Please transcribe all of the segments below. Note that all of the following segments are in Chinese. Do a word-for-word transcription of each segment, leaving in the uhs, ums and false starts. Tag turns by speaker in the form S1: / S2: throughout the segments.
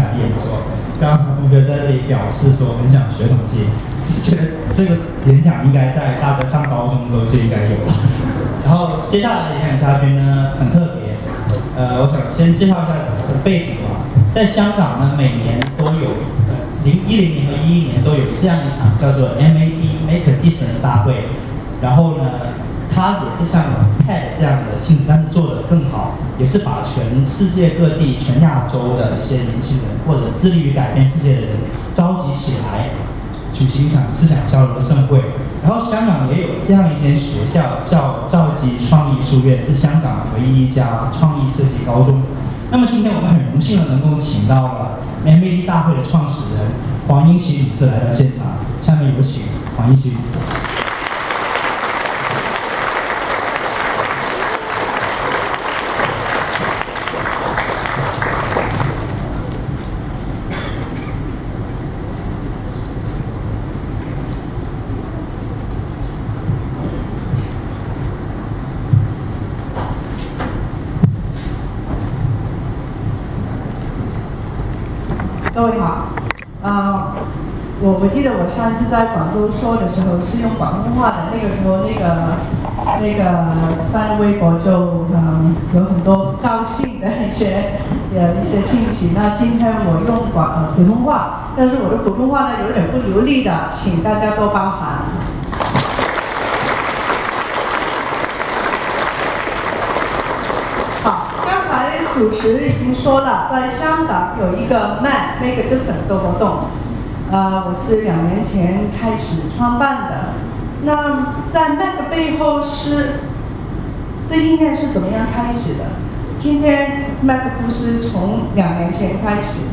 S1: 下的演说。刚刚同学在这里表示说很想学统计，是觉得这个演讲应该在大家上高中的时候就应该有了。然后接下来的演讲嘉宾呢很特别，呃，我想先介绍一下背景吧。在香港呢，每年都有，呃，零一零年和一一年都有这样一场叫做 M A D Make a Difference 大会。然后呢，它也是像 T E D 这样的性质，但是做得更好，也是把全世界各地、全亚洲的一些年轻人或者致力于改变世界的人召集起来，举行一场思想交流的盛会。然后香港也有这样一间学校，叫兆基创意书院，是香港唯一一家创意设计高中。那么今天我们很荣幸的能够请到了 M A D 大会的创始人黄英琦女士来到现场，下面有请黄英琦女士。
S2: 各位好，呃，我我记得我上次在广州说的时候是用广东话的，那个时候那个那个上微博就嗯有很多高兴的一些呃一些信息。那今天我用广呃普通话，但是我的普通话呢有点不流利的，请大家多包涵。好。主持已经说了，在香港有一个 M A D Make a Difference 的活动，呃，我是两年前开始创办的。那在 M A D 的背后是这意念是怎么样开始的？今天 M A D 的故事从两年前开始。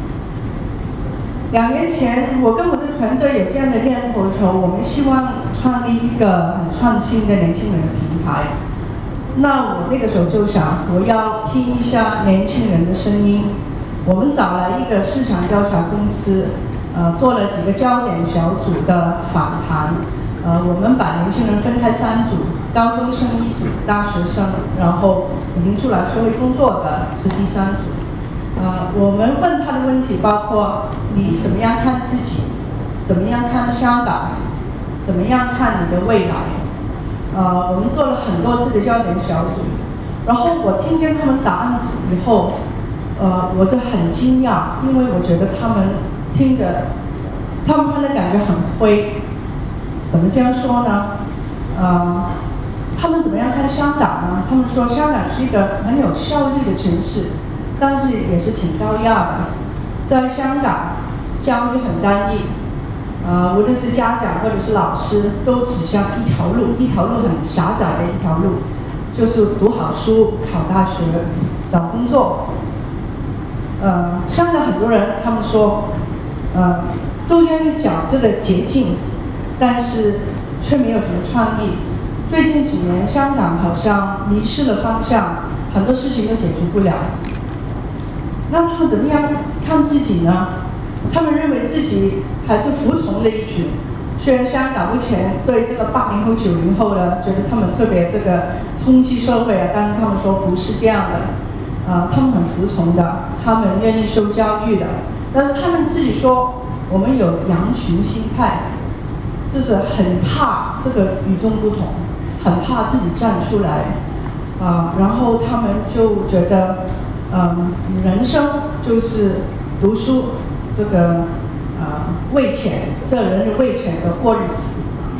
S2: 两年前，我跟我的团队有这样的念头的时候，我们希望创立一个很创新的年轻人的平台。那我那个时候就想，我要听一下年轻人的声音。我们找来一个市场调查公司，呃，做了几个焦点小组的访谈。呃，我们把年轻人分开三组，高中生一组，大学生，然后已经出来社会工作的是第三组。呃，我们问他的问题包括：你怎么样看自己？怎么样看香港？怎么样看你的未来？呃，我们做了很多次的焦点小组，然后我听见他们答案以后，呃，我就很惊讶，因为我觉得他们听着，他们的感觉很灰。怎么这样说呢？呃，他们怎么样看香港呢？他们说香港是一个很有效率的城市，但是也是挺高压的。在香港，教育很单一。呃，无论是家长或者是老师，都指向一条路，一条路很狭窄的一条路，就是读好书、考大学、找工作。呃，香港很多人他们说，呃，都愿意讲这个捷径，但是却没有什么创意。最近几年，香港好像迷失了方向，很多事情都解决不了。那他们怎么样看自己呢？他们认为自己还是服从的一群，虽然香港目前对这个八零后、九零后呢，觉得他们特别这个冲击社会啊，但是他们说不是这样的，呃，他们很服从的，他们愿意受教育的，但是他们自己说，我们有羊群心态，就是很怕这个与众不同，很怕自己站出来，啊、呃，然后他们就觉得，嗯、呃，人生就是读书。这个呃为钱，这人是为钱而过日子，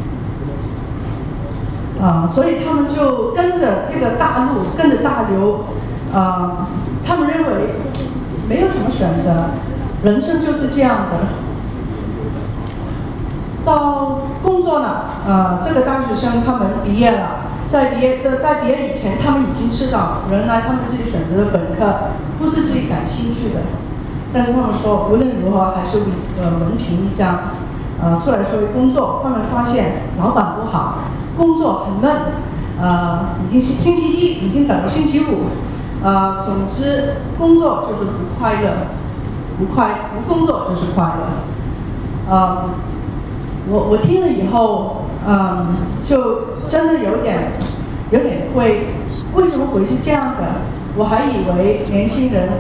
S2: 啊、呃，所以他们就跟着这个大陆，跟着大流，啊、呃，他们认为没有什么选择，人生就是这样的。到工作了，呃，这个大学生他们毕业了，在毕业的在毕业以前，他们已经知道，原来他们自己选择的本科不是自己感兴趣的。但是他们说，无论如何还是呃文凭一张，呃出来社会工作，他们发现老板不好，工作很闷，呃已经是星期一，已经等到星期五，呃总之工作就是不快乐，不快不工作就是快乐，呃我我听了以后，嗯就真的有点有点灰，为什么会是这样的？我还以为年轻人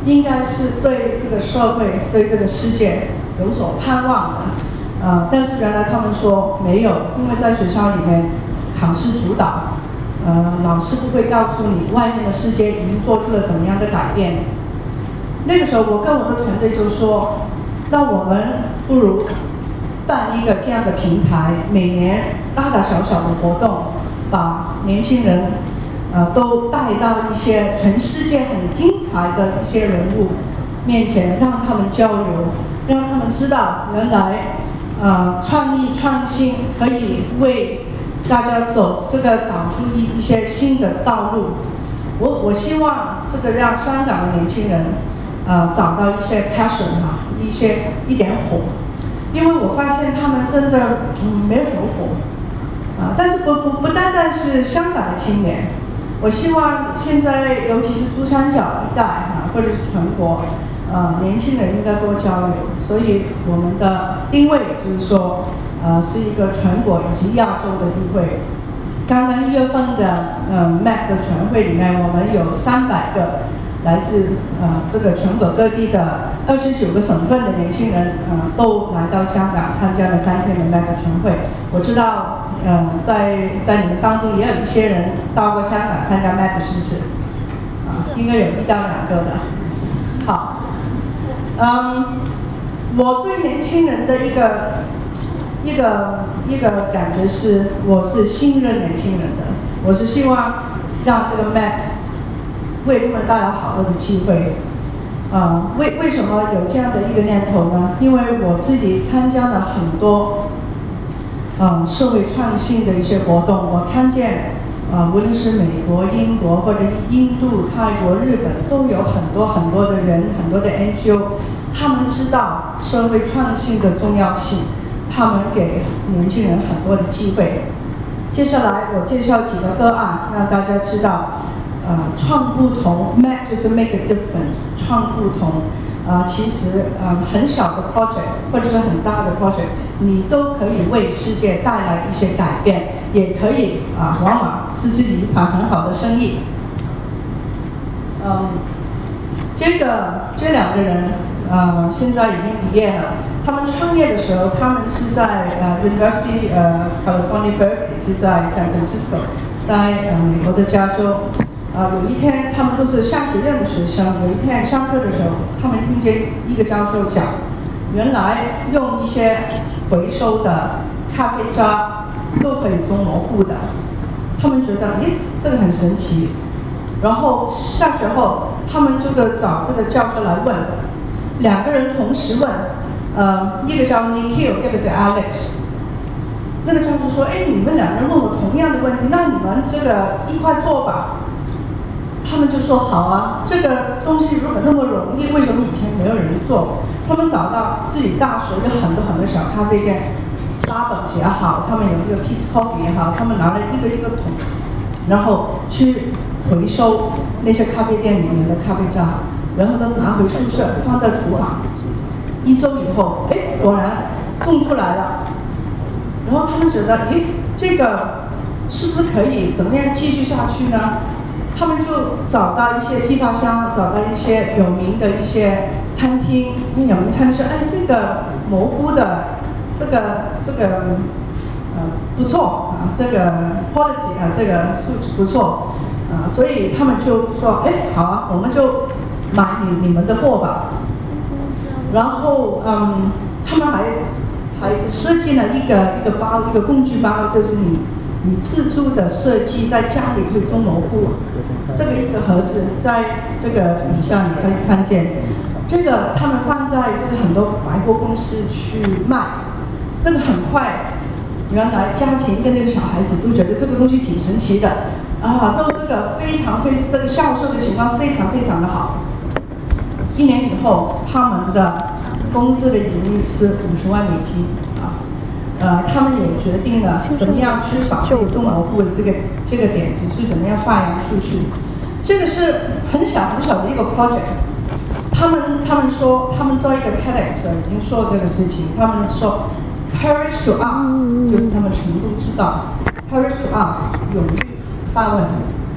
S2: 应该是对这个社会、对这个世界有所盼望的。呃，但是原来他们说没有，因为在学校里面考试主导，呃，老师不会告诉你外面的世界已经做出了怎么样的改变。那个时候，我跟我的团队就说，那我们不如办一个这样的平台，每年大大小小的活动，把年轻人呃都带到一些全世界很精彩的一些人物面前，让他们交流，让他们知道原来呃创意创新可以为大家走这个找出一一些新的道路。我我希望这个让香港的年轻人呃找到一些 passion 啊，一些一点火。因为我发现他们真的嗯没有什么火，啊，但是不不不单单是香港的青年，我希望现在尤其是珠三角一带啊，或者是全国，呃，年轻人应该多交流。所以我们的定位就是说，呃，是一个全国以及亚洲的地位。刚刚一月份的呃 M A C 的全会里面，我们有三百个来自呃这个全国各地的二十九个省份的年轻人，呃，都来到香港参加了三天的 M A C 全会。我知道，呃，在在你们当中也有一些人到过香港参加 M A C， 是不是？啊，应该有一到两个的。好，嗯，我对年轻人的一个一个一个感觉是，我是信任年轻人的，我是希望让这个 M A C为他们带来好多的机会，啊、呃，为为什么有这样的一个念头呢？因为我自己参加了很多，呃，社会创新的一些活动，我看见，呃，无论是美国、英国或者印度、泰国、日本，都有很多很多的人，很多的 N G O， 他们知道社会创新的重要性，他们给年轻人很多的机会。接下来我介绍几个个案，让大家知道。呃，创不同 ，M A C 就是 make a difference， 创不同。呃，其实呃很小的 project 或者是很大的 project， 你都可以为世界带来一些改变，也可以啊、呃，往往是自己一盘很好的生意。嗯，这个这两个人呃现在已经毕业了。他们创业的时候，他们是在呃 University 呃 California Berkeley， 是在 San Francisco， 在呃美国的加州。啊、呃，有一天他们都是商学院的学生，有一天上课的时候，他们听见一个教授讲，原来用一些回收的咖啡渣都可以种蘑菇的，他们觉得，诶，这个很神奇。然后下学后，他们这个找这个教授来问，两个人同时问，呃，一个叫 Nikhil， 一个叫 Alex。那个教授说，哎，你们两个人问我同样的问题，那你们这个一块做吧。他们就说好啊，这个东西如果那么容易，为什么以前没有人做？他们找到自己大学有很多很多小咖啡店 ，Starbucks 也好，他们有一个 Peet's Coffee 也好，他们拿了一个一个桶，然后去回收那些咖啡店里面的咖啡渣，然后呢拿回宿舍放在厨房。一周以后，哎，果然种出来了。然后他们觉得，诶，这个是不是可以怎么样继续下去呢？他们就找到一些批发商，找到一些有名的一些餐厅，因为有名餐厅说，哎，这个蘑菇的这个这个呃不错啊，这个 quality 啊，这个素质不错啊，所以他们就说，哎，好啊，我们就买你你们的货吧。然后嗯，他们还还设计了一个一个包，一个工具包，就是你。你自助的设计，在家里可以种蘑菇，这个一个盒子，在这个底下你可以看见，这个他们放在这个很多百货公司去卖，这个很快，原来家庭跟那个小孩子都觉得这个东西挺神奇的，啊，都这个非常非这个销售的情况非常非常的好。一年以后，他们的公司的盈利是五十万美金啊。呃，他们也决定了怎么样去把这个种蘑菇的这个这个点子是怎么样发扬出去。这个是很小很小的一个 project。他们他们说他们做一个 TEDx 已经说这个事情。他们说 courage to ask 就是他们程度知道 courage to ask 勇于发问。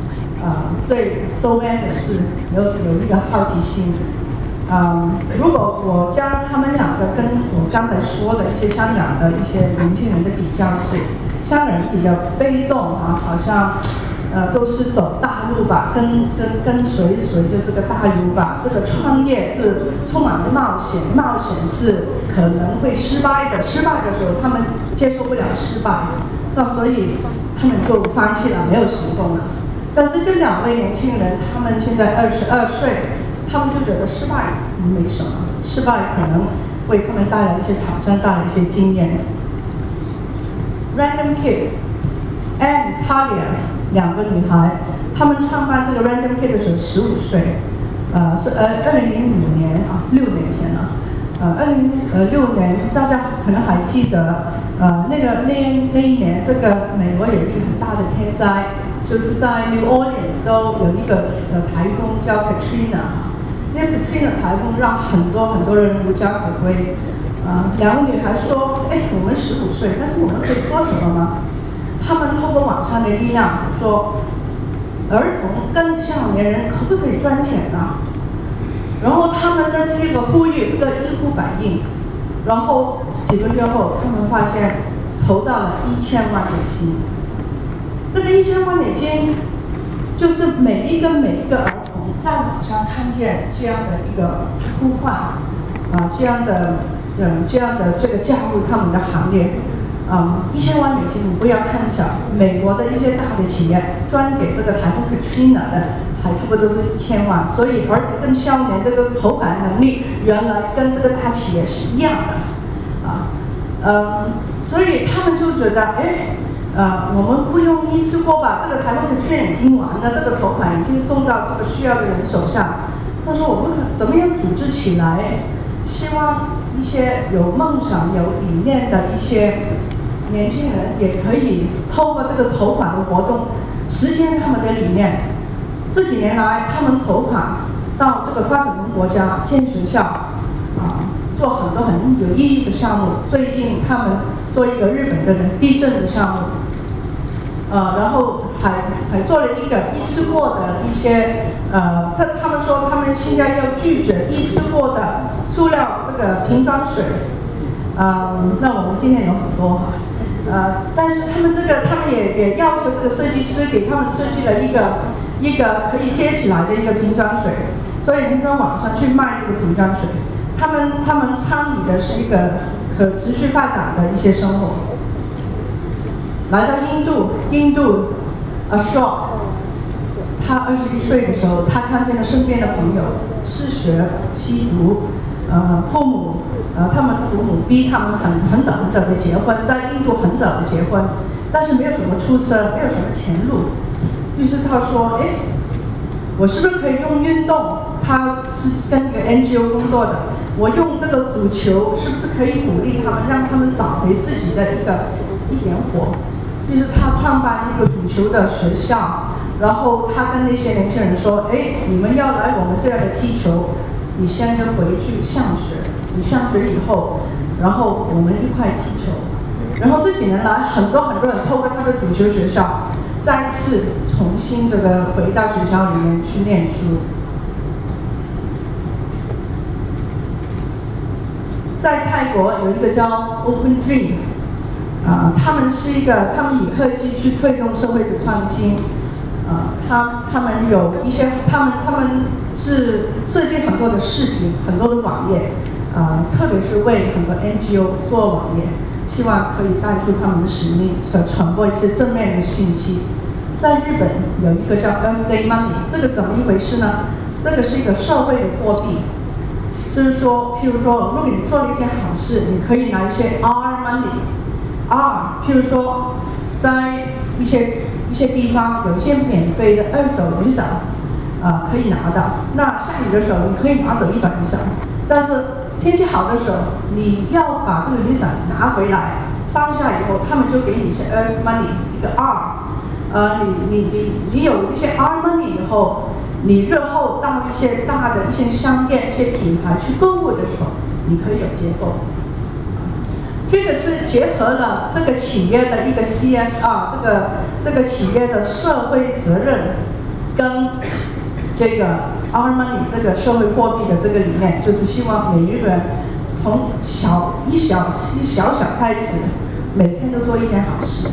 S2: 啊、呃、对周边的事有有一个好奇心。嗯，如果我将他们两个跟我刚才说的一些香港的一些年轻人的比较是，香港人比较被动啊，好像呃都是走大路吧，跟跟跟随随着这个大流吧。这个创业是充满了冒险，冒险是可能会失败的，失败的时候他们接受不了失败，那所以他们就放弃了，没有行动了。但是这两位年轻人，他们现在二十二岁。他们就觉得失败没什么，失败可能为他们带来一些挑战，带来一些经验。Random Kid and Talia 两个女孩，她们创办这个 Random Kid 的时候十五岁，呃，是呃二零零五年啊，六年前了。呃，二零呃六年，大家可能还记得，呃，那个那那一年，这个美国有一个很大的天灾，就是在 New Orleans 州有一个呃台风叫 Katrina。那个 Katrina 台风让很多很多人无家可归，啊、呃，两个女孩说：“哎，我们十五岁，但是我们可以做什么吗？”她们透过网上的力量说，儿童跟少年人可不可以赚钱呢？然后他们的这个呼吁，这个医护反应，然后几个月后，他们发现筹到了一千万美金。这个一千万美金，就是每一个每一个儿童。在网上看见这样的一个呼唤，啊、呃，这样的，嗯，这样的这个加入他们的行列，啊、嗯，一千万美金，你不要看小，美国的一些大的企业专给这个台风 Katrina 的，还差不多是一千万，所以而且跟少年这个筹款能力，原来跟这个大企业是一样的，啊，嗯，所以他们就觉得，哎。呃，我们不用一次过把这个台风的券已经完了，这个筹款已经送到这个需要的人手上。他说我们可怎么样组织起来，希望一些有梦想、有理念的一些年轻人也可以透过这个筹款的活动实现他们的理念。这几年来，他们筹款到这个发展中国家建学校，啊，做很多很有意义的项目。最近他们做一个日本的地震的项目。呃，然后还还做了一个一次过的一些呃，这他们说他们现在要拒绝一次过的塑料这个瓶装水，嗯，那我们今天有很多哈，呃，但是他们这个他们也也要求这个设计师给他们设计了一个一个可以接起来的一个瓶装水，所以你在网上去卖这个瓶装水，他们他们倡议的是一个可持续发展的一些生活。来到印度，印度 Ashok， 他二十一岁的时候，他看见了身边的朋友嗜血、吸毒，呃，父母，呃，他们父母逼他们很很早很早的结婚，在印度很早的结婚，但是没有什么出身，没有什么前路。于是他说：“哎，我是不是可以用运动？他是跟一个 N G O 工作的，我用这个足球是不是可以鼓励他们，让他们找回自己的一个一点火？”于是他创办一个足球的学校，然后他跟那些年轻人说：“哎，你们要来我们这样的踢球，你先要回去上学，你上学以后，然后我们一块踢球。”然后这几年来，很多很多人透过他的足球学校，再次重新这个回到学校里面去念书。在泰国有一个叫 Open Dream。啊、呃，他们是一个，他们以科技去推动社会的创新。啊、呃，他他们有一些，他们他们是设计很多的视频，很多的网页，啊、呃，特别是为很多 N G O 做网页，希望可以带出他们的使命，呃，传播一些正面的信息。在日本有一个叫 Earth Day Money， 这个怎么一回事呢？这个是一个社会的货币，就是说，譬如说，如果你做了一件好事，你可以拿一些 R money。R， 譬如说，在一些一些地方有一些免费的二手雨伞，啊、呃，可以拿到。那下雨的时候，你可以拿走一把雨伞。但是天气好的时候，你要把这个雨伞拿回来，放下以后，他们就给你一些 Earth Money， 一个 R。呃，你你你你有一些 R Money 以后，你日后到一些大的一些商店、一些品牌去购物的时候，你可以有折扣。这个是结合了这个企业的一个 C S R， 这个这个企业的社会责任， 跟这个 our money 这个社会货币的这个理念，就是希望每一个人从小一小一小小开始，每天都做一件好事。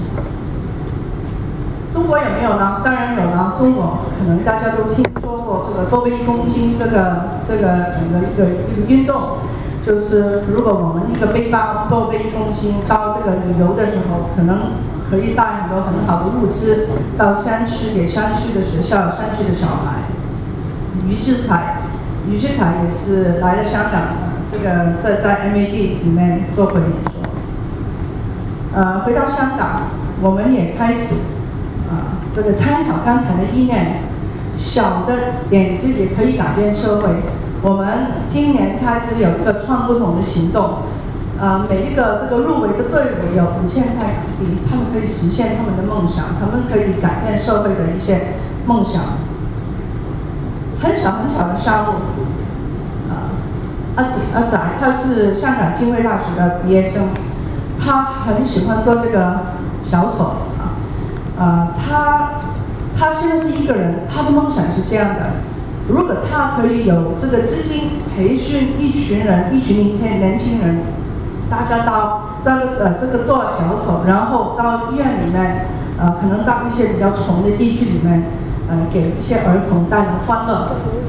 S2: 中国有没有呢？当然有了。中国可能大家都听说过这个多倍一公斤这个这个整个一个一个运动，就是如果我们一个背包多倍一公斤到这个旅游的时候，可能可以带很多很好的物资到山区，给山区的学校、山区的小孩。于志凯，于志凯也是来了香港，这个在在 M A D 里面做过演说。呃，回到香港，我们也开始。啊，这个参考刚才的意念，小的点子也可以改变社会。我们今年开始有一个创不同的行动，呃，每一个这个入围的队伍有五千块港币，他们可以实现他们的梦想，他们可以改变社会的一些梦想。很小很小的商务，啊，阿仔阿仔他是香港浸会大学的毕业生，他很喜欢做这个小丑。呃，他他现在是一个人，他的梦想是这样的：如果他可以有这个资金培训一群人，一群年轻年轻人，大家到到呃这个做小丑，然后到医院里面，呃，可能到一些比较穷的地区里面，呃，给一些儿童带来欢乐。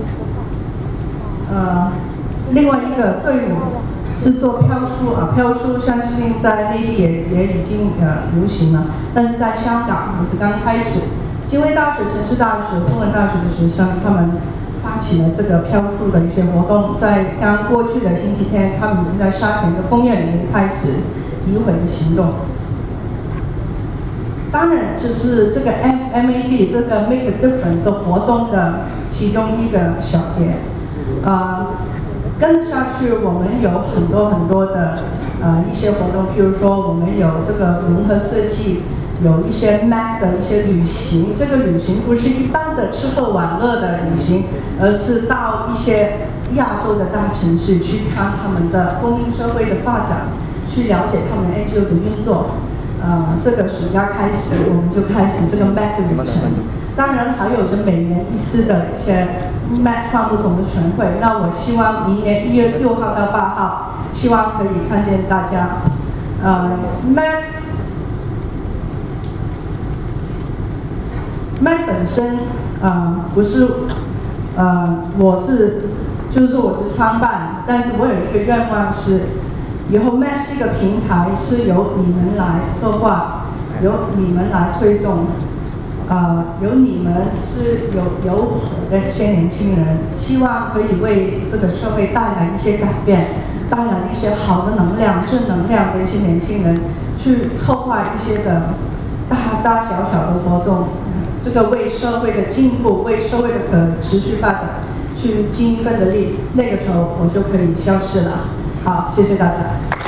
S2: 呃，另外一个队伍是做飘书啊，飘书相信在内地也也已经呃流行了，但是在香港也是刚开始。浸会大学、城市大学、中文大学的学生，他们发起了这个飘书的一些活动，在刚过去的星期天，他们已经在沙田的公园里面开始诋毁的行动。当然，这是这个 M A D 这个 Make a Difference 的活动的其中一个小节，啊、呃。跟下去，我们有很多很多的呃一些活动，譬如说我们有这个融合设计，有一些 M A C 的一些旅行。这个旅行不是一般的吃喝玩乐的旅行，而是到一些亚洲的大城市去看他们的公民社会的发展，去了解他们 N G O 的运作。呃，这个暑假开始，我们就开始这个 M A C 的旅程。当然还有着每年一次的一些 M A C 创不同的全会。那我希望明年一月六号到八号，希望可以看见大家。呃 ，M A C M A C 本身呃不是呃我是就是说我是创办，但是我有一个愿望是，以后 M A C 是一个平台，是由你们来策划，由你们来推动。呃，有你们是有有我的一些年轻人，希望可以为这个社会带来一些改变，带来一些好的能量、正能量的一些年轻人，去策划一些的大大小小的活动，这个为社会的进步、为社会的可持续发展去尽一份的力。那个时候我就可以消失了。好，谢谢大家。